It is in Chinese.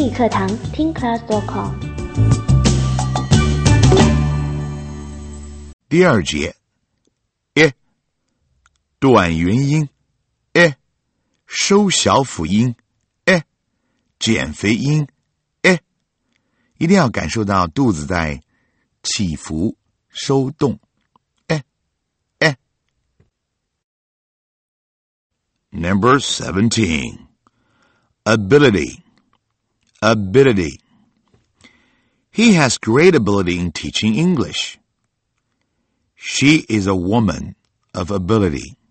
英语课堂听 class.com。 第二节 ，e 短元音 ，e 收小辅音 ，e 减肥音 ，e 一定要感受到肚子在起伏收动 ，e。Number 17. Ability. He has great ability in teaching English. She is a woman of ability.